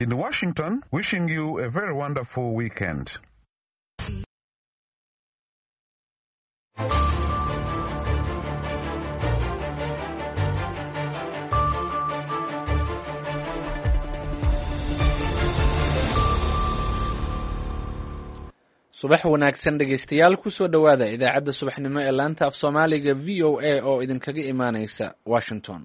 In Washington, wishing you a very wonderful weekend. subax wanaagsan dhegaystayaal kusoo dhowaada idaacadda subaxnimo ee laanta af soomaaliga v o a oo idinkaga imaanaysa washington.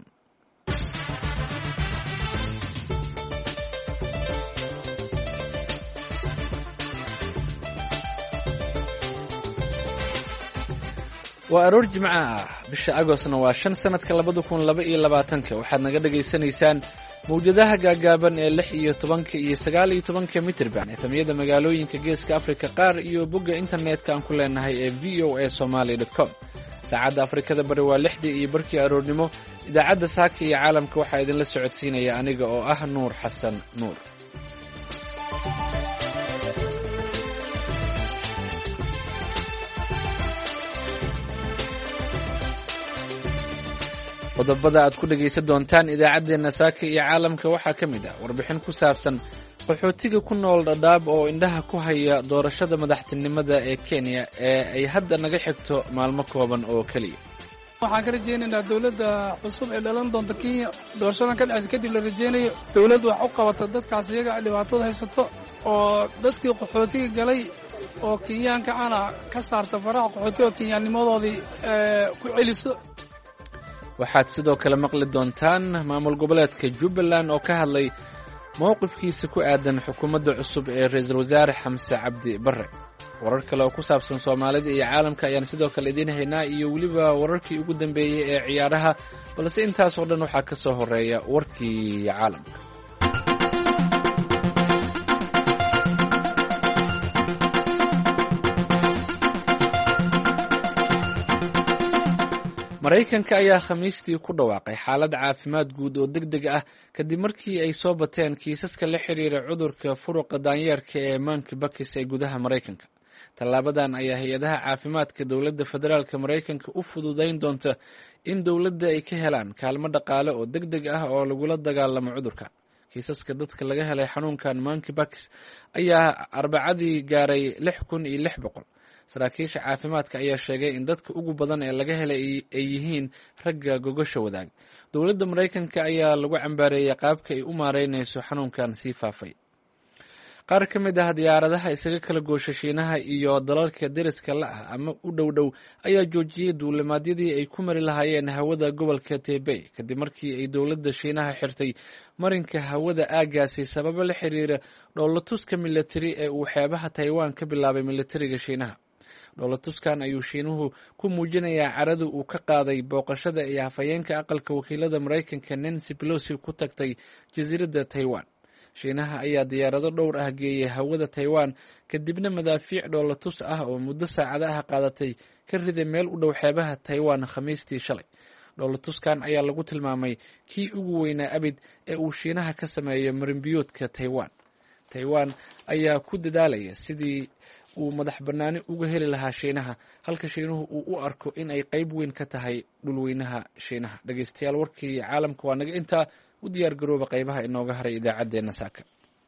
waa aroor jimco ah, bisha agostna waa 5 sanadka 2022. waxaad naga dhagaysanaysaan mawjadaha gaagaaban ee 16 iyo 19 mitirban efamiyada magaalooyinka geeska Afrika qaar iyo bogga internetka aan ku leenahay ee voasomali.com. saacadda Afrikada bari waa 6 iyo barkii aroornimo. idaacadda saaka iyo caalamka waxaa idinla socodsiinaya aniga oo ah Nuur Xasan Nuur. qodobada aad ku dhagaysan doontaan idaacaddeenna saaka iyo caalamka waxaa ka mid ah warbixin ku saabsan qaxootiga ku nool Dadaab oo indhaha ku haya doorashada madaxtinimada ee Kenya ee ay hadda naga xigto maalmo kooban oo kaliya. waxaan ka rajaynaynaa dawladda cusub ee dhalan doonta Kenya doorashadan ka dhacaysa kadib la rajaynayo dawladdu wax u qabato dadkaas iyaga dhibaatada haysato oo dadkii qaxootiga galay oo Kenyaanka ana ka saarta faraha qaxootiga Kenyaanimadoodii ku celiso. waxaad sidoo kale maqli doontaan maamul goboleedka Jubbaland oo ka hadlay mowqifkiisa ku aadan xukuumadda cusub ee ra'iisul wasaare Xamse Cabdi Barre. warar kale oo ku saabsan Soomaalida iyo caalamka ayaan sidoo kale idin haynaa iyo weliba wararkii ugu dambeeyay ee ciyaaraha, balse intaas oo dhan waxaa ka soo horeeya warkii caalamka. Mareykanka ayaa Khamiistii ku dhawaaqay xaalad caafimaad guud oo degdeg ah kadib markii ay soo bateen kiisaska la xiriira cudurka furuqa daanyeerka ee monkeypox ee gudaha Mareykanka. tallaabadan ayaa hay-adaha caafimaadka dowladda federaalka Mareykanka u fududayn doonta in dowladda ay ka helaan kaalmo dhaqaale oo degdeg ah oo lagula dagaalamo cudurka. kiisaska dadka laga helay xanuunkan monkeypox ayaa Arbacadii gaaray 6,600. saraakiisha caafimaadka ayaa sheegay in dadka ugu badan ee laga helay ay yihiin ragga gogosha wadaag. dowladda Mareykanka ayaa lagu cambaareeyay qaabka ay u maareynayso xanuunkan sii faafay. qaar ka mid ah diyaaradaha isaga kala goosha Shiinaha iyo dalalka deriska la ah ama u dhow ayaa joojiyay duulimaadyadii ay ku mari lahaayeen hawada gobolka Taipei kadib markii ay dowladda Shiinaha xirtay marinka hawada aagaasi sababo la xiriira dhoolatuska military ee uu xeebaha Taiwan ka bilaabay militariga Shiinaha. dhoolatuskan ayuu Shiinuhu ku muujinayaa carada uu ka qaaday booqashada ee hafayeenka aqalka wakiilada Mareykanka Nancy Pelosi ku tagtay jasiiradda Taiwan. Shiinaha ayaa diyaarado dhowr ah geeyay hawada Taiwan kadibna madaafiic dhoolatus ah oo muddo saacado ah qaadatay ka riday meel u dhow xeebaha Taiwan Khamiistii shalay. dhoolatuskan ayaa lagu tilmaamay kii ugu weynaa abid ee uu Shiinaha ka sameeyo marinbiyoodka Taiwan. Taiwan ayaa ku dadaalaya sidii uu madax bannaani uga heli lahaa Shiinaha, halka Shiinuhu uu u arko in ay qayb weyn ka tahay dhulweynaha Shiinaha. dhagaystayaal, warkii caalamka waa naga intaa. u diyaar garooba qaybaha inooga haray idaacaddeenna saaka.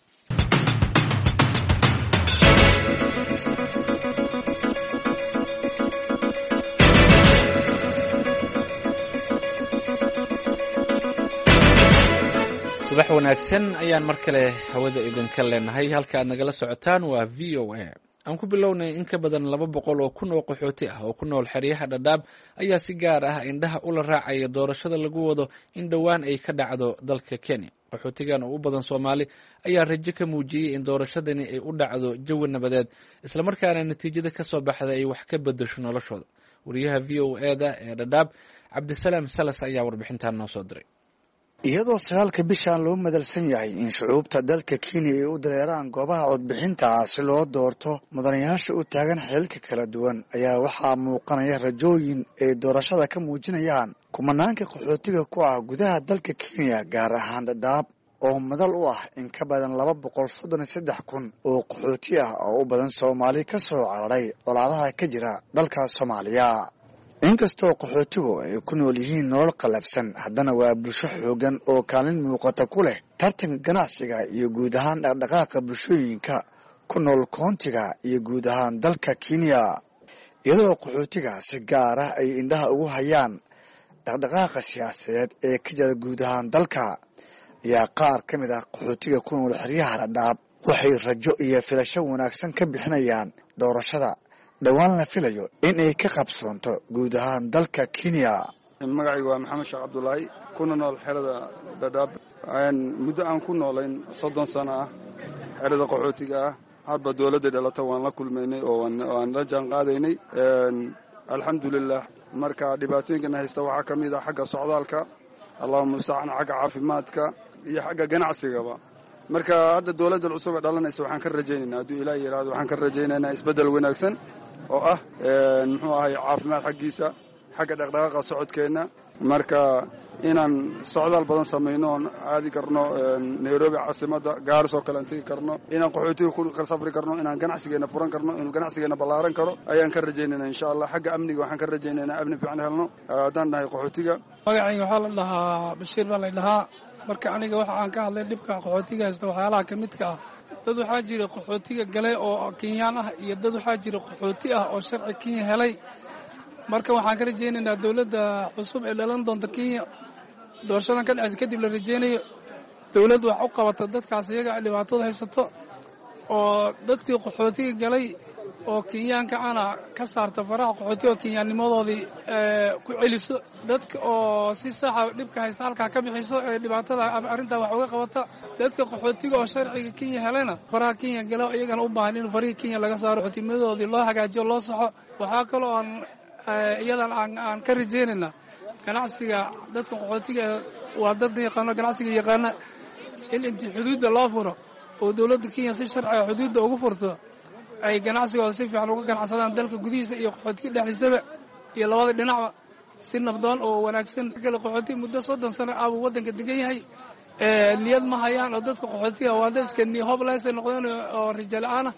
subax wanaagsan ayaan mar kale hawada idinka leenahay. halka aad nagala socotaan waa v o a. aan ku bilownay in ka badan 200 oo kun oo qaxooti ah oo ku nool xeryaha Dadaab ayaa si gaar ah indhaha ula raacaya doorashada lagu wado in dhowaan ay ka dhacdo dalka Kenya. qaxootigan oo u badan Soomaali ayaa rajo ka muujiyay in doorashadani ay u dhacdo jawi nabadeed, isla markaana natiijada ka soo baxday ay wax ka bedesho noloshooda. wariyaha v o a-da ee Dadaab Cabdisalaam Salas ayaa warbixintan noo soo diray. iyadoo 9 bishan loo madalsan yahay in shucuubta dalka Kenya ay u dareeraan goobaha codbixinta si loo doorto mudanayaasha u taagan xeelka kala duwan, ayaa waxaa muuqanaya rajooyin ay doorashada ka muujinayaan kumanaanka qaxootiga ku ah gudaha dalka Kenya, gaar ahaan Dadaab oo madal u ah in ka badan 233,000 oo qaxooti ah oo u badan Soomaali ka soo cararay colaadaha ka jira dalka Soomaaliya. inkastoo qaxootigu ay ku nool yihiin nolol qalabsan, haddana waa bulsho xoogan oo kaalin muuqata ku leh tartanka ganacsiga iyo guud ahaan dhaqdhaqaaqa bulshooyinka ku nool koontiga iyo guud ahaan dalka Kenya iyadoo qaxootiga si gaar ah ay indhaha ugu hayaan dhaqdhaqaaqa siyaasadeed ee ka jira guud ahaan dalka ayaa qaar ka mid ah qaxootiga ku nool xeryaha Dhadhaab waxay rajo iyo filasho wanaagsan ka bixinayaan doorashada dhawaan la filayo in ay ka qabsoonto guud ahaan dalka Kenya. magacaygu waa Maxamed Sheekh Cabdullaahi kuna nool xerada Dhadhaab muddo aan ku noolayn 30 sano ah xerada qaxootiga ah hadba dawladda dhalata waan la kulmaynay oo aan la jaan qaadaynay alxamdulillah marka dhibaatooyinka haysta waxa kamid ah xagga socdaalka Allahumma musta'an xagga caafimaadka iyo xagga ganacsigaba marka hadda dawladda cusub ee dhalanaysa waxaan ka rajaynaynaa haduu Ilaahay yiraahdo waxaan ka rajaynaynaa isbedel wanaagsan oo ah muxuu ahay caafimaad xaggiisa xagga dhaqdhaqaaqa socodkeena marka inaan socdaal badan sameeyno aadi karno Nairobi caasimada Gaarso kale intii karno inaan qaxootiga ku safri karno inaan ganacsigeena furan karno in ganacsigeena ballaaran karo ayaan ka rajaynaynaa insha Allah xagga amniga waxaan ka rajaynaynaa amni fiican helno hadaan nahay qaxootiga magacayga waxa la dhahaa Bashiir baa la dhahaa marka aniga waxa aan ka hadlay dhibka qaxootiga haysta waxyaalaha kamidka ah dad waxaa jira qaxootiga galay oo Kenyaan ah iyo dad waxaa jira qaxooti ah oo sharci Kenya helay marka waxaan ka rajaynaynaa dawladda cusub ee dhalan doonta Kenya doorashadan ka dhacay kadib la rajaynayo dawladdu wax u qabata dadkaas iyaga dhibaatada haysato oo dadkii qaxootiga galay oo Kenyaanka ana ka saarta faraha qaxootiga Kenyaanimadoodii ku celiso dadka oo si sax ah dhibka haysta halka ka bixiso ee dhibaatada arinta wax uga qabata dadka qaxootiga oo sharciga Kenya helayna faraha Kenya galo iyagana u baahan in fariiq Kenya laga saaro xutimadoodii loo hagaajiyo loo saxo waxa kale oo iyadan aan ka rajaynayna ganacsiga dadka qaxootiga waa dad yaqaan ganacsiga yaqaana in intii xuduudda loo furo oo dawladda Kenya si sharci ah xuduudda ugu furto ay ganacsigooda si fiican uga ganacsadaan dalka gudihiisa iyo qaxootiga dhexdiisaba iyo labada dhinacba si nabdoon oo wanaagsan kala qaxootiga muddo 30 sano ah uu wadanka degan yahay niyad ma hayaan oo dadka qaxootiga waa dad iska hopeless noqdeen oo rijaal ah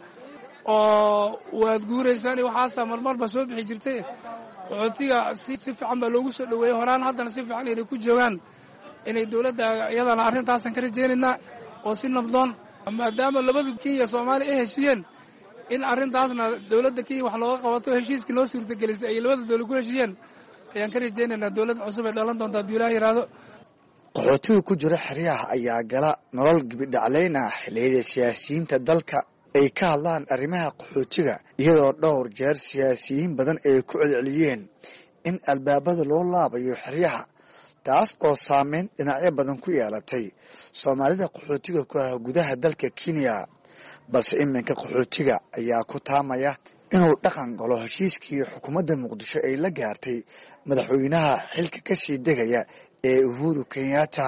oo waad guureysaan waxaas marmarba soo bixi jirtay qaxootiga si fiican baa loogu soo dhaweeyay horaan haddana si fiican inay ku joogaan inay dawladda iyadana arintaasan ka rajaynaynaa oo si nabdoon maadaama labada Kenya Soomaaliya ay heshiiyeen in arintaasna dawladda Kenya wax looga qabato heshiiskii noo suurtagelisay ay labada dawlad ku heshiiyeen ayaan ka rajaynaynaa dawladda cusub ee dhalan doonta hadii Ilaahay yiraahdo qaxootiga ku jira xeryaha ayaa gala nolol gabadhaclayna xiliyada siyaasiyiinta dalka ay ka hadlaan arrimaha qaxootiga iyadoo dhowr jeer siyaasiyiin badan ay ku celceliyeen in albaabada loo laabayo xeryaha taas oo saameyn dhinacyo badan ku yeelatay Soomaalida qaxootiga ku ah gudaha dalka Kenya balse iminka qaxootiga ayaa ku taamaya inuu dhaqan galo heshiiskii xukuumadda Muqdisho ay la gaartay madaxweynaha xilka ka sii degaya ee Uhuru Kenyatta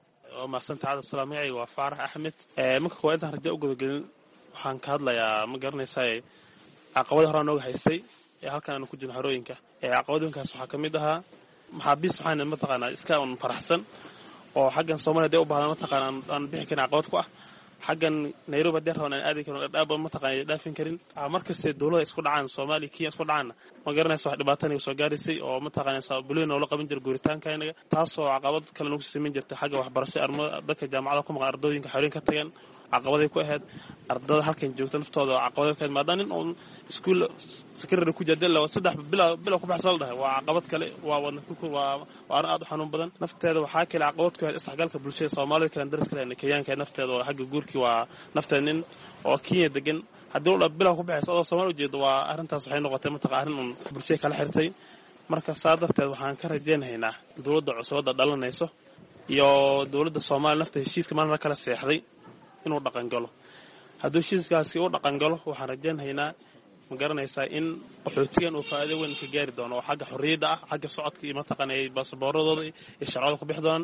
ma santaada salaamay waa Faarax Axmed marka koowaad rajo u gudgelin waxaan ka hadlayaa ma garanaysaa caqabadaha hore nooga haystay ee halkan aanu ku jirno xarooyinka caqabadahaas waxaa kamid ahaa maxaabiis waxaan ma taqaanaa iska faraxsan oo xaggan Soomaaliya u baahan ma taqaanaa aan bixin karin caqabad ku ah xaggan Nairobi deeraan aan aadi karin Dhadhaab ma taqaanaa dhaafin karin markasta dawladda isku dhacaan Soomaaliya Kenya isku dhacaan ma garanaysaa wax dhibaato soo gaarisay oo ma taqaanaa buleen oo la qaban jir guuritaanka inaga taasoo caqabad kale nagu sameyn jirtay xagga waxbarasho dadka jaamacadaha ku maqan ardooyinka xarooyinka tagan caqabaday ku ahayd ardada halkan joogta naftooda caqabad ka maadaan in iskuul secondary ku jadala 3 bilo ku baxsan lahayd waa caqabad kale waa wadna ku waa aad u xanuun badan nafteeda waxa kale caqabad ku ah isdhexgalka bulshada Soomaaliyeed kala daris kale Kenyaanka nafteeda oo xagga guurkii waa nafteen oo Kenya degan hadii uu bilo ku baxsan oo Soomaaliya u jeedo waa arintaas waxay noqotay arrin bulshada kala xirtay marka saadarteed waxaan ka rajaynaynaa dawladda cusub dhalanayso iyo dawladda Soomaaliya nafteeda heshiiska maalin kala seexday inuu dhaqan galo haddii heshiiskaasi uu dhaqan galo waxaan rajaynaynaa ma garanaysaa in qaxootigan uu faa'iido weyn ka gaari doono oo xagga xorriyadda ah xagga socodka iyo mataqaanay baasaboorradooda iyo sharciyada ku bixi doonaan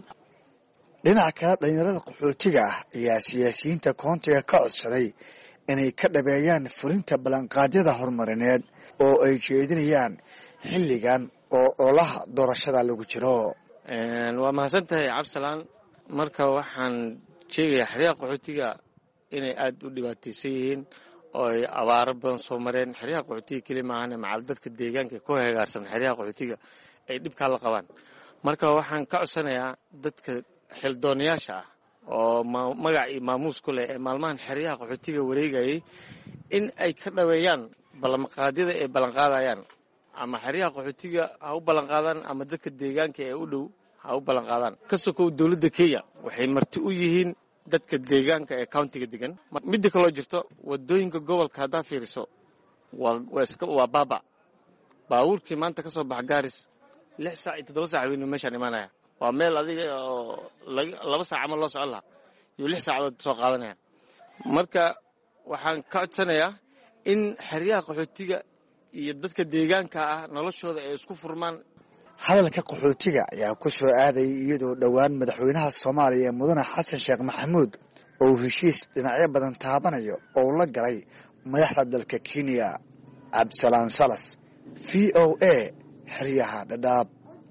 dhinaca kale dhalinyarada qaxootiga ah ayaa siyaasiyiinta koontiga ka codsaday inay ka dhabeeyaan fulinta ballanqaadyada horumarineed oo ay jeedinayaan xilligan oo ololaha doorashada lagu jiro waa mahadsantahay Cabsalaan marka waxaan sheegaya xeryaha qaxootiga inay aad u dhibaataysan yihiin oo ay abaaro badan soo mareen xeryaha qaxootiga kaliya maahan macal dadka deegaanka ku heegaarsan xeryaha qaxootiga ay dhibka la qabaan marka waxaan ka codsanayaa dadka xildoonayaasha ah oo magac iyo maamuus ku leh ee maalmahan xeryaha qaxootiga wareegayay in ay ka dhaweeyaan ballanqaadyada ay ballanqaadayaan ama xeryaha qaxootiga ha u ballanqaadaan ama dadka deegaanka ee u dhow ha u ballanqaadaan ka sokow dowladda Kenya waxay marti u yihiin dadka deegaanka ee countiga degan midda kale oo jirto wadooyinka gobolka hadaa fiiriso waa baaba baabuurkii maanta ka soo bax Gaaris 6 saac iyo 7 saac weyn meeshaan imaanaya waa meel adiga oo 2 saac ama loo socon lahaa iyo 6 saacadood soo qaadanaya marka waxaan ka codsanayaa in xeryaha qaxootiga iyo dadka deegaanka ah noloshooda ay isku furmaan hadalka qaxootiga ayaa ku soo aaday iyadoo dhowaan madaxweynaha Soomaaliya mudane Xasan Sheekh Maxamuud oo heshiis dhinacyo badan taabanayo oo la galay madaxda dalka Kenya Absalaan Salas VOA xeryaha Dadaab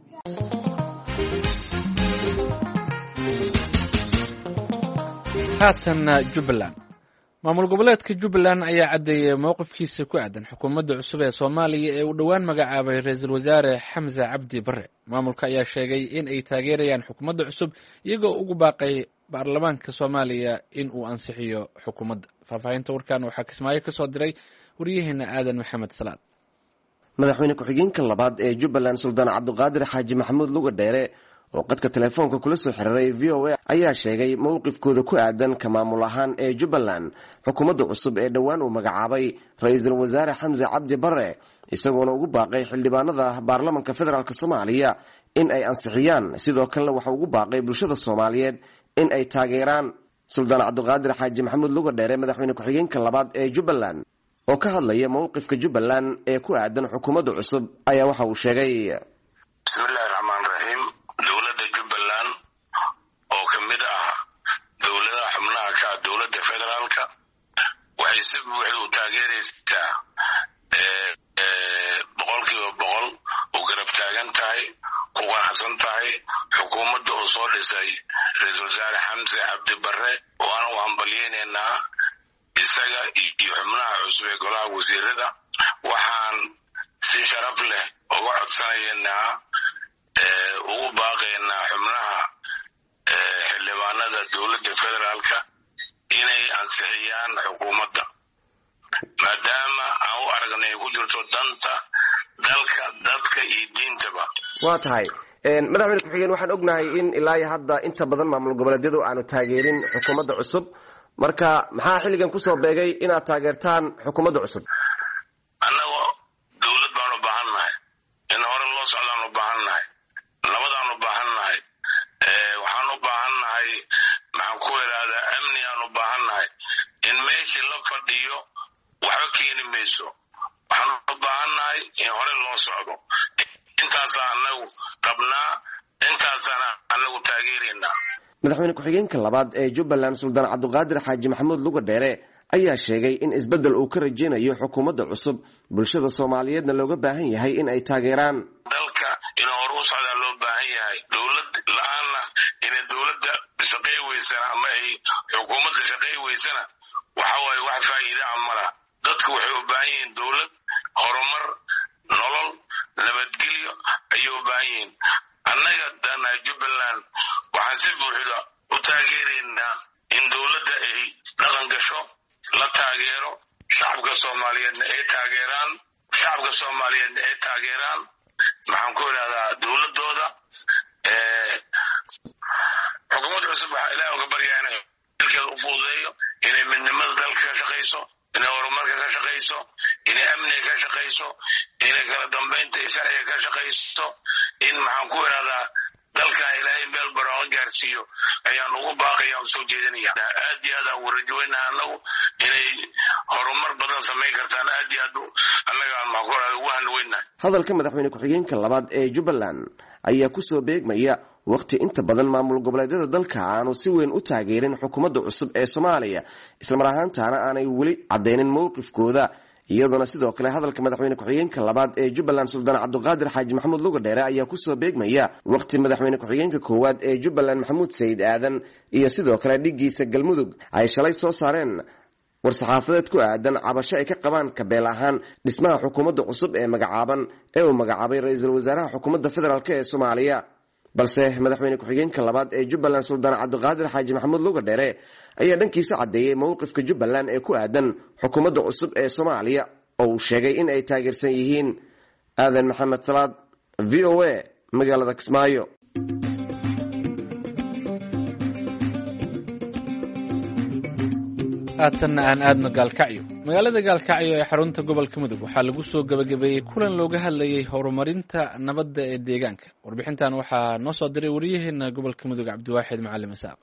haatan Jubbaland maamul goboleedka Jubbaland ayaa cadeeyay mowqifkiisa ku aadan xukuumadda cusub ee Soomaaliya ee uu dhawaan magacaabay ra'iisul wasaare Xamza Cabdi Barre maamulka ayaa sheegay in ay taageerayaan xukuumadda cusub iyagoo ugu baaqay baarlamaanka Soomaaliya in uu ansixiyo xukuumadda faafahinta warkan waxa Kismaayo ka soo diray wariyaheena Aadan Maxamed Salaad madaxweyne ku-xigeenka labaad ee Jubbaland Suldaan Cabdiqaadir Xaaji Maxamuud Luga Dheere oo qadka telefoonka kula soo xiriiray VOA ayaa sheegay mowqifkooda ku aadan ka maamul ahaan ee Jubbaland xukuumadda cusub ee dhawaan uu magacaabay ra'iisul wasaare Xamza Cabdi Barre isagoona ugu baaqay xildhibaanada baarlamaanka federaalka Soomaaliya in ay ansixiyaan sidoo kale waxa ugu baaqay bulshada Soomaaliyeed in ay taageeraan Suldaan Cabdiqaadir Xaaji Maxamuud Luga Dheere madaxweyne ku-xigeenka labaad ee Jubbaland oo ka hadlaya mowqifka Jubbaland ee ku aadan xukuumadda cusub ayaa waxa uu sheegay bismillahir rahmaanir rahiim dowladda Jubbaland oo kamid ah dowladaha xubnaha ka dowladda federaalka waxay si buuxda u taageeraysaa boqolkiiba boqol u garab taagan tahay ku qanacsan tahay xukuumadda oo soo dhisay ra'iisul wasaare Xamza Cabdi Barre waana u hambalyeynaa isaga iyo xubnaha cusub ee golaha wasiirada waxaan si sharaf leh uga codsanaynaa ugu baaqaynaa xubnaha xildhibaanada dowladda federaalka inay ansixiyaan xukuumadda maadaama aan u aragnay ku jirto danta dalka dadka iyo diintaba waa tahay madaxweyne ku-xigeen waxaan ognahay in ilaa iyo hadda inta badan maamul goboleedyadu aanu taageerin xukuumadda cusub marka maxaa xilligan ku soo beegay inaad taageertaan xukuumadda cusub annagoo dowlad baan u baahannahay in hore loo socdaan u baahannahay nabadaan u baahannahay waxaan u baahannahay maxaan ku idhaahdaa amni aan u baahannahay in meeshii la fadhiyo waxba keeni mayso waxaan u baahannahay in hore loo socdo intaasaa annagu qabnaa intaasaan annagu taageeraynaa madaxweyne ku-xigeenka labaad ee Jubbaland Suldaan Cabdiqaadir Xaaji Maxamuud Luga Dheere ayaa sheegay in isbedel uu ka rajeynayo xukuumadda cusub bulshada Soomaaliyeedna looga baahan yahay in ay taageeraan dalka inuu hor u socdaa loo baahan yahay dowlad la'aana inay dowladda shaqay weysana ama ay xukuumadda shaqay weysana waxa waaye wax faa'iido ah ma laha dadku waxay u baahan yihiin dowlad horumar nolol nabadgelyo ayay u baahan yihiin annaga dana Jubbaland waxaan si buuxda u taageeraynaa in dowladda ay dhaqan gasho la taageero shacabka Soomaaliyeedna ay taageeraan maxaan ku idhahdaa dowladooda xukuumadda cusub waxaa ilaahay uga baryaa inay dalkeeda u fududeeyo inay midnimada dalka ka shaqayso inay horumarka ka shaqayso inay amniga ka shaqayso inay kala dambaynta iyo sharciga ka shaqayso in maxaan ku idhahdaa dalka ilaahay meel baraan gaarsiiyo ayaan ugu baaqaya oo soo jeedinaya aad iyo aad aan warjooynaa annagu inay horumar badan samayn kartaan aad iyo aad annaga aan maxaan ku idhahdaa ugu hanweynaa hadalka madaxweyne ku-xigeenka labaad ee Jubbaland ayaa ku soo beegmaya waqti inta badan maamul goboleedyada dalka aanu si weyn u taageerin xukuumadda cusub ee Soomaaliya isla mar ahaantaana aanay weli cadeynin mowqifkooda iyaduna sidoo kale hadalka madaxweyne ku-xigeenka labaad ee Jubbaland Suldaan Cabdiqaadir Xaaji Maxamuud Luga Dheere ayaa ku soo beegmaya waqti madaxweyne ku-xigeenka koowaad ee Jubbaland Maxamuud Sayid Aadan iyo sidoo kale dhigiisa Galmudug ay shalay soo saareen war-saxaafadeed ku aadan cabasho ay ka qabaan kabeel ahaan dhismaha xukuumadda cusub ee magacaaban ee uu magacaabay ra'iisul wasaaraha xukuumadda federaalk ee Soomaaliya balse madaxweyne ku-xigeenka labaad ee Jubbaland Suldaan Cabdiqaadir Xaaji Maxamuud Luga Dheere ayaa dhankiisa cadeeyay mowqifka Jubbaland ee ku aadan xukuumadda cusub ee Soomaaliya oo uu sheegay in ay taageersan yihiin. Aadan Maxamed Salaad, VOA, magaalada Kismaayo. haatanna aan aadno gaalkacyo. magaalada gaalkacyo ee xarunta gobolka mudug waxaa lagu soo gabagabeeyey kulan looga hadlayay horumarinta nabadda ee deegaanka. warbixintan waxaa noo soo diray wariyaheena gobolka mudug Cabdiwaaxid Macalin Isaaq.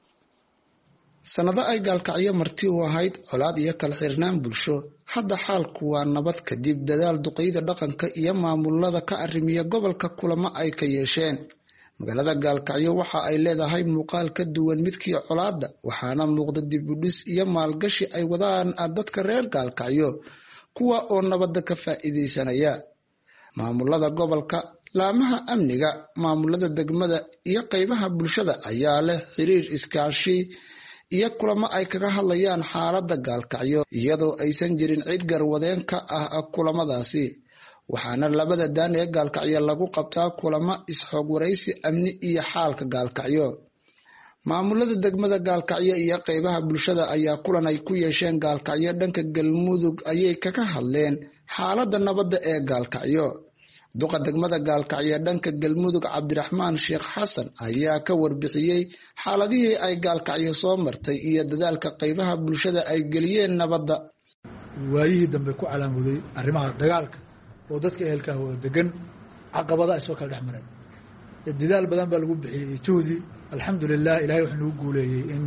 sanado ay gaalkacyo marti u ahayd colaad iyo kala xirnaan bulsho, hadda xaalku waa nabad kadib dadaal duqeyda dhaqanka iyo maamulada ka arrimiya gobolka kulamo ay ka yeesheen. magaalada gaalkacyo waxa ay leedahay muuqaal ka duwan midkii colaadda, waxaana muuqda dib u dhis iyo maalgashi ay wadaan dadka reer gaalkacyo, kuwa oo nabadda ka faa'iideysanaya. maamulada gobolka, laamaha amniga, maamulada degmada iyo qaybaha bulshada ayaa leh xiriir iskaashi iyo kulamo ay kaga hadlayaan xaaladda gaalkacyo, iyadoo aysan jirin cid garwadeen ka ah kulamadaasi. waxaana labada daan ee gaalkacyo lagu qabtaa kulamo is-xoog waraysi amni iyo xaalka gaalkacyo. maamulada degmada gaalkacyo iyo qaybaha bulshada ayaa kulan ay ku yeesheen gaalkacyo dhanka galmudug ayay kaga hadleen xaaladda nabadda ee gaalkacyo. duqa degmada gaalkacyo dhanka galmudug Cabdiraxmaan Sheekh Xasan ayaa ka warbixiyey xaaladihii ay gaalkacyo soo martay iyo dadaalka qaybaha bulshada ay geliyeen nabadda. waayihii dambe ku calaamuday arrimaha dagaalka oo dadka ehelka ah oo degan caqabada ay soo kala dhex mareen. dadaal badan baa lagu bixiyey juhdi. alxamdulilah ilaahay wuxuu nagu guuleeyey in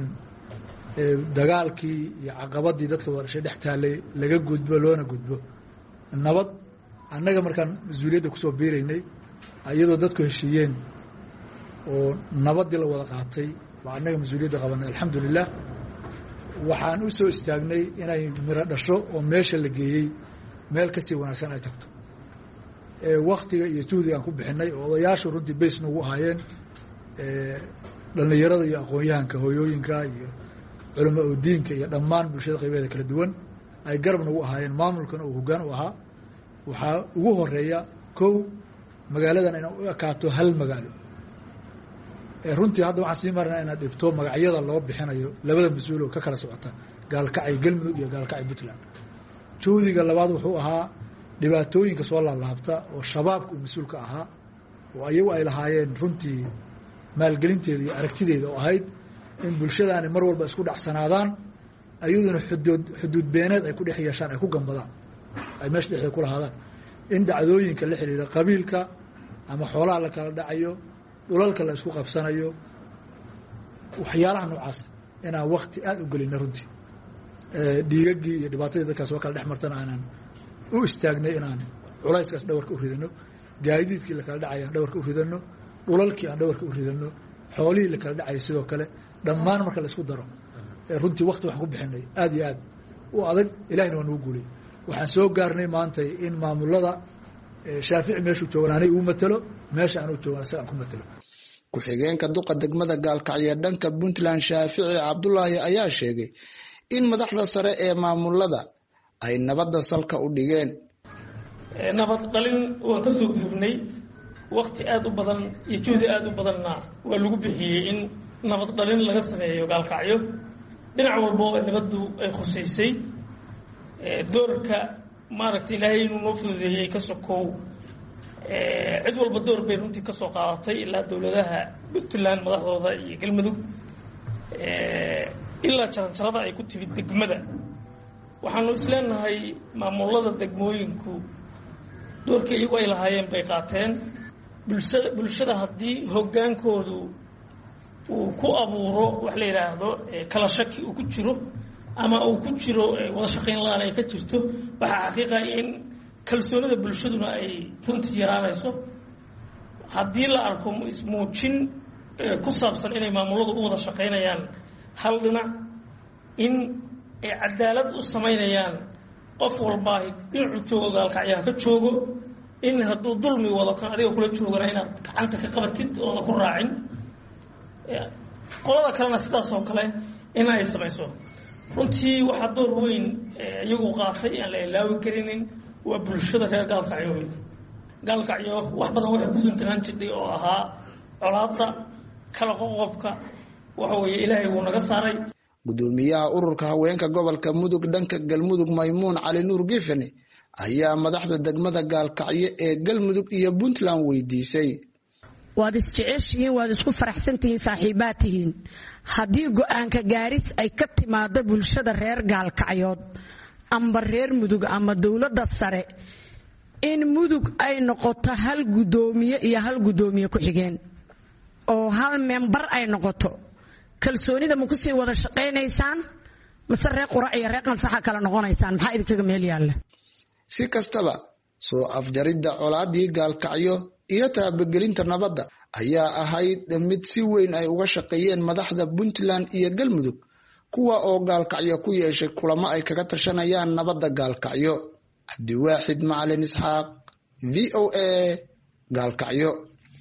dagaalkii iyo caqabadii dadka wadashay dhex taalay laga gudbo, loona gudbo nabad. annaga markaan mas-uuliyadda kusoo biiraynay iyadoo dadku heshiiyeen oo nabaddii la wada qaatay baa annaga mas-uuliyadda qabanay. alxamdulilah waxaan u soo istaagnay inay miro dhasho oo meesha la geeyey meel kasii wanaagsan ay tagto. waktiga iyo juhdiga aan ku bixinay oo odayaashu runtii bays nagu ahaayeen, dhallinyarada iyo aqoon-yahanka, hooyooyinka iyo culamo oo diinka iyo dhammaan bulshada qaybeeda kala duwan ay garab nagu ahaayeen. maamulkana uu hoggaan u ahaa. waxaa ugu horeeya kow, magaaladan inay u ekaato hal magaalo. runtii hadda waxaan sii marnaa inaad dhibto magacyada loo bixinayo labada mas-uul oo ka kala socota gaalkacyo galmudug iyo gaalkacyo puntland. juhdiga labaad wuxuu ahaa dhibaatooyinka soo laalaabta oo shabaabka uu mas-uulka ahaa oo ayagu ay lahaayeen runtii maalgelinteeda iyo aragtideeda oo ahayd in bulshadaani mar walba isku dhacsanaadaan, ayaduna xuduud beeneed ay ku dhex yeeshaan, ay ku gambadaan, ay meesha dhexdeeda ku lahaadaan. in dhacdooyinka la xiriira qabiilka ama xoolaha la kala dhacayo, dhulalka la isku qabsanayo, waxyaalaha noocaasa inaan wakti aada u gelina runtii. dhiigagii iyo dhibaatadii dadkaas oo kala dhex martana aanaan u istaagnay inaan culayskaas dhawarka u ridano, gaadiidkii la kala dhacay aan dhawarka u ridano, dhulalkii aan dhawarka u ridano, xoolihii la kala dhacay sidoo kale. dhammaan marka la isku daro runtii wakti waxaan ku bixinay aada iyo aad u adag. ilahina waa nagu guulay. waxaan soo gaarnay maanta in maamulada shaafici meeshuu joogan anay uu matalo, meesha aan u joogan isaga aan ku matalo. ku-xigeenka duqa degmada gaalkacyo dhanka puntland Shaafici Cabdulaahi ayaa sheegay in madaxda sare ee maamulada ay nabadda salka u dhigeen. nabad dhalin waan ka soo gudubnay. wakti aada u badan iyo juhdi aada u badanna waa lagu bixiyey in nabad dhalin laga sameeyo gaalkacyo dhinac walbo nabaddu ay khusaysay. doorka maaragtay ilaahay inuu noo fududeeyey ka sokow cid walba door bay runtii ka soo qaadatay, ilaa dowladaha puntland madaxdooda iyo galmudug ilaa jaranjarada ay ku timid degmada. waxaanu isleenahay maamulada degmooyinku doorkii iyagu ay lahaayeen bay qaateen. bulshada haddii hoggaankoodu uu ku abuuro wax la yidhaahdo kala shaki uu ku jiro ama uu ku jiro wada shaqayn la-aan ay ka jirto, waxaa xaqiiqa in kalsoonida bulshaduna ay runtii yaraanayso. haddii la arko ismuujin ku saabsan inay maamuladu u wada shaqaynayaan hal dhinac, in ay cadaalad u samaynayaan, qof walbaa dhinacuu joogo gaalkacyaha ka joogo, in hadduu dulmi wado kan adiga kula joogana inaad gacanta ka qabatid ooda ku raacin, qolada kalena sidaas oo kale in ay samayso. runtii waxaa door weyn iyagu qaatay aan la ilaawi karinin waa bulshada reer gaalkacyo. gaalkacyo wax badan waxay ku suntanaan jirtay oo ahaa colaadda kala qoqobka waxa weeye ilaahay wuu naga saaray. gudoomiyaha ururka haweenka gobolka mudug dhanka galmudug maymuun cali nuur gifane ayaa madaxda degmada gaalkacyo ee galmudug iyo puntland weydiisay waad isjeceshihiin waad isku faraxsantihiin saaxiibaad tihiin haddii go-aanka gaaris ay ka timaado bulshada reer gaalkacyood amba reer mudug ama dowladda sare in mudug ay noqoto hal gudoomiye iyo hal gudoomiye ku xigeen oo hal member ay noqoto kalsoonida ma ku sii wada shaqaynaysaan mase reer qurac iyo reer qansaxa kala noqonaysaan maxaa idinkaga meel yaalla si kastaba soo afjaridda colaadii gaalkacyo iyo taabagelinta nabadda ayaa ahayd mid si weyn ay uga shaqeeyeen madaxda puntland iyo galmudug kuwa oo gaalkacyo ku yeeshay kulamo ay kaga tashanayaan nabadda gaalkacyo. cabdiwaaxid macalin isxaaq VOA gaalkacyo.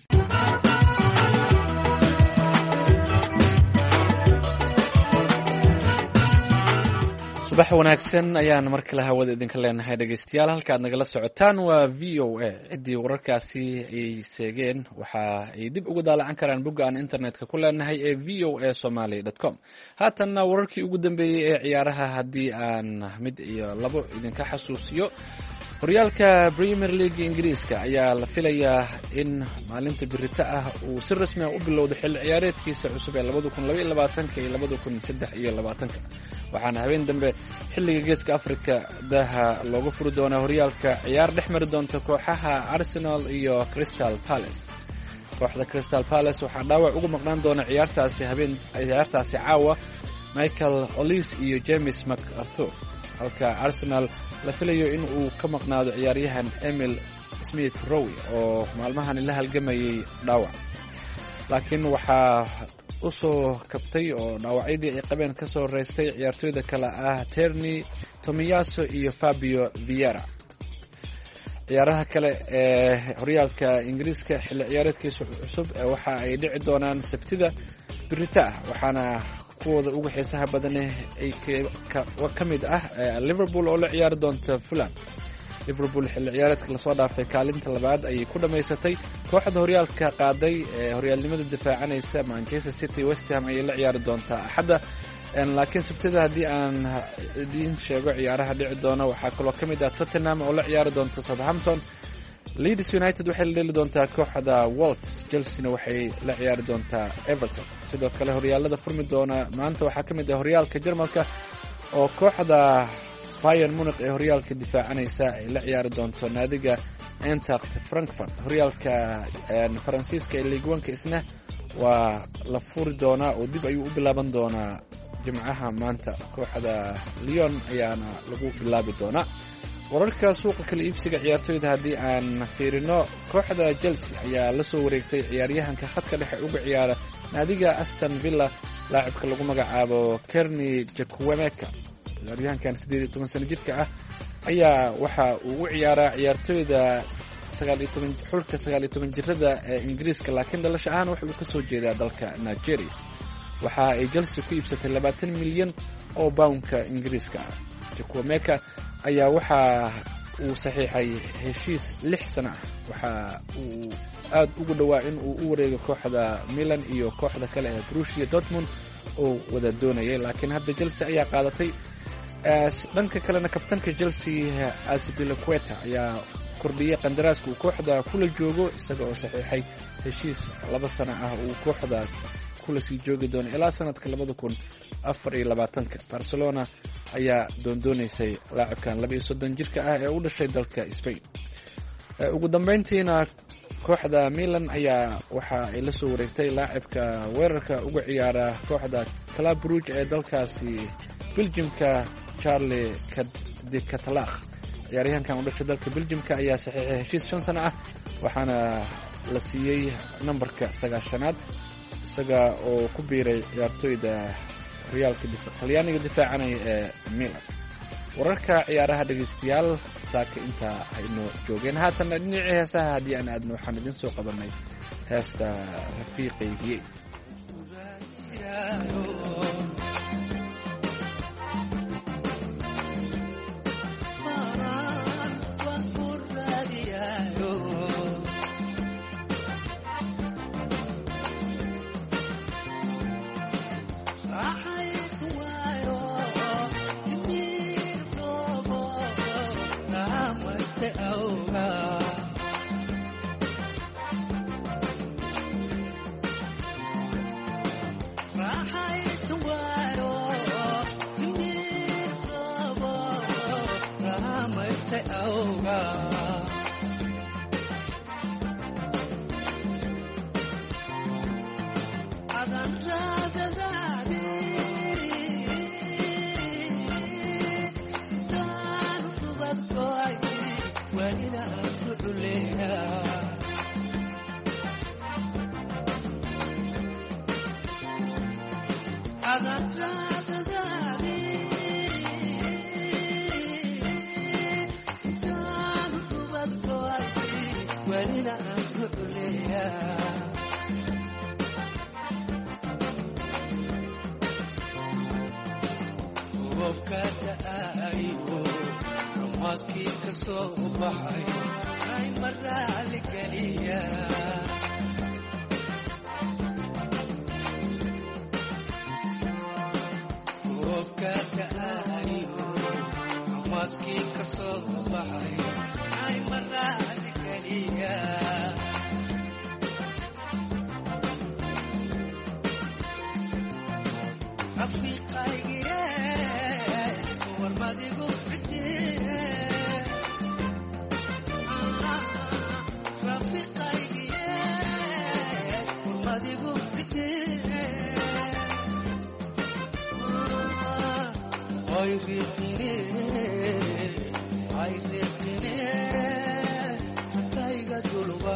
subax wanaagsan ayaan mar kale hawada idinka leenahay dhegeystayaal halka aad nagala socotaan waa VOA. ciddii wararkaasi ay seegeen waxa ay dib ugu daalacan karaan bogga aan internetka ku leenahay ee voasomali.com. haatanna wararkii ugu dambeeyey ee ciyaaraha haddii aan mid iyo labo idinka xasuusiyo. horyaalka Premier League Ingiriiska ayaa la filayaa in maalinta birita ah uu si rasmi ah u bilowdo xilli ciyaareedkiisa cusub ee 2022 iyo 2023 waxaana habeen dambe xilliga geeska Afrika daha looga furi doonaa horyaalka ciyaar dhex mari doonta kooxaha Arsenal iyo Crystal Palace. kooxda Crystal Palace waxaa dhaawac uga maqnaan doona ciyaartaasi caawa Michael Olise iyo James McArthur, halka Arsenal la filayo in uu ka maqnaado ciyaaryahan Emil Smith Rowe oo maalmahan la halgamayay dhaawac, laakiin waxaa u soo kabtay oo dhaawacyadii ay qabeen ka soo reystay ciyaartooyda kale ah Tierney, Tomiyasu iyo Fabio Vieira. ciyaaraha kale ee horyaalka Ingiriiska xilli ciyaareedkiisa cusub waxa ay dhici doonaan Sabtida birita ah, waxaana kuwooda ugu xiisaha badan ay ka mid ah Liverpool oo la ciyaari doonta Fulham. Liverpool xilli ciyaareedka lasoo dhaafay kaalinta labaad ayay ku dhamaysatay. kooxda horyaalka qaaday ee horyaalnimada difaacanaysa Manchester City West Ham ayay la ciyaari doontaa Axadda. laakiin Sabtida haddii aan idin sheego ciyaaraha dhici doona waxaa kaloo ka mid ah Tottenham oo la ciyaari doonta Southampton. Leeds United waxay la dheli doontaa kooxda Wolves. Chelsea waxay la ciyaari doontaa Everton. sidoo kale horyaalada furmi doona maanta waxaa ka mid ah horyaalka Jarmalka oo kooxda Bayern Munich ee horyaalka difaacanaysa ay la ciyaari doonto naadiga Eintracht Frankfurt. horyaalka Faransiiska ee Ligue 1 isna waa la furi doonaa oo dib ayuu u bilaaban doonaa jimcaha maanta. kooxda Lyon ayaana lagu bilaabi doonaa. wararka suuqa kala iibsiga ciyaartooyda haddii aan fiirino, kooxda Chelsea ayaa la soo wareegtay ciyaaryahanka khadka dhexe uga ciyaara naadiga Aston Villa laacibka lagu magacaabo Kearney Chukwuemeka. ciyaaryahankan 18 sano jirka ah ayaa waxa uu u ciyaaraa ciyaartooyda 19 jirada ee Ingiriiska, laakiin dhalasho ahaan waxa uu ka soo jeedaa dalka Nigeria. waxa ay Chelsea ku iibsatay 20 milyan oo poundka Ingiriiska ah. Chukwuemeka ayaa waxa uu saxiixay heshiis 6 sano ah. waxa uu aad ugu dhawaa in uu u wareego kooxda Milan iyo kooxda kale ee Borussia Dortmund oo wada doonayay, laakiin hadda Chelsea ayaa qaadatay. dhanka kalena kabtanka Chelsea Azpilicueta ayaa kordhiyay qandaraaska uu kooxda kula joogo, isaga oo saxiixay heshiis 2 sano ah uu kooxda kula sii joogi doono ilaa sanadka 2024. Barcelona ayaa doonaysay laacibkan 32 jirka ah ee u dhashay dalka Spain. ugu dambeyntiina kooxda Milan ayaa waxa ay la soo wareegtay laacibka weerarka uga ciyaara kooxda Club Brugge ee dalkaasi Belgiumka Charlie de Catalaq. ciyaaryahankan u dhashay dalka Belgiumka ayaa saxiixay heshiis 5 sano ah, waxaana la siiyey nambarka 9aad, isaga oo ku biiray ciyaartooyda horyaalka Talyaaniga difaacanaya ee Milan. wararka ciyaaraha dhegeystayaal saaka inta aynu joogeen. haatan dhinacii heesaha haddii aan aadno waxaan idin soo qabanay heesta rafiiqaygii. xamaaskii ka soo baxay ay maraali geliya roobka da'ayo xamaaskii ka soo baxay ay maraali geliya rafiiqaygiye warmadigu fidiye rafiiqaygiye warmadigu fidiye ay riqine kayga dulba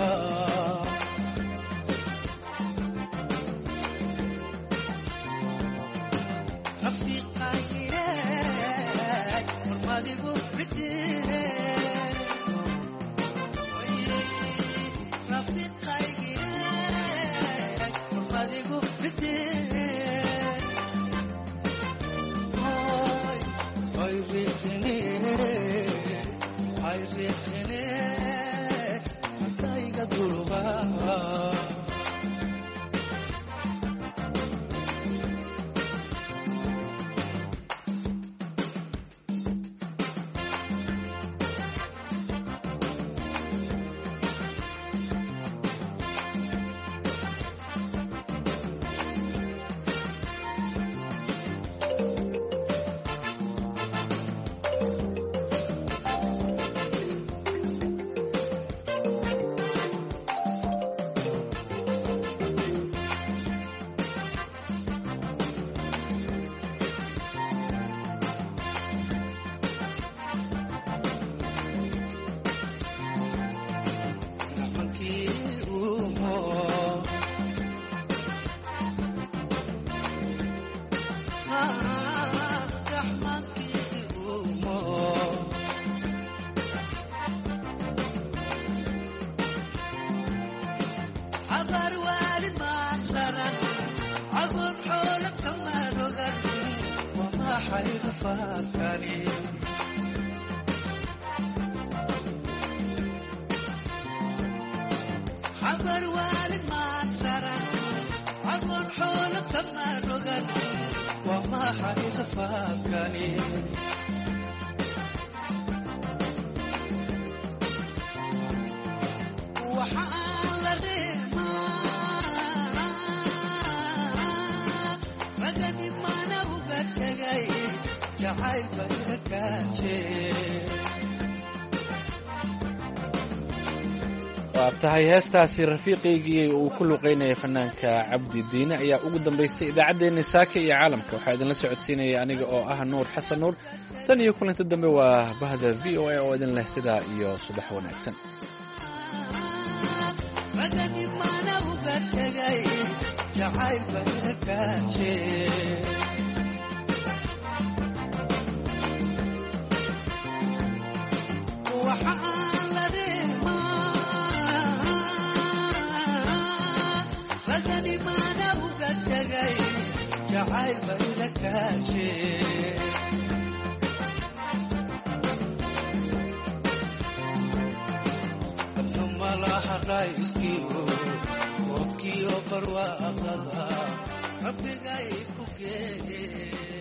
tahay heestaasi rafiiqaygii uu ku luqeynaya fanaanka cabdi diine ayaa ugu dambaysay idaacaddeenna saaka iyo caalamka waxaa idinla socodsiinaya aniga oo ah nuur xasan nuur tan iyo kulanti dambe waa bahda v o a oo idin leh sidaa iyo subax wanaagsan Rabbiga ku geeyay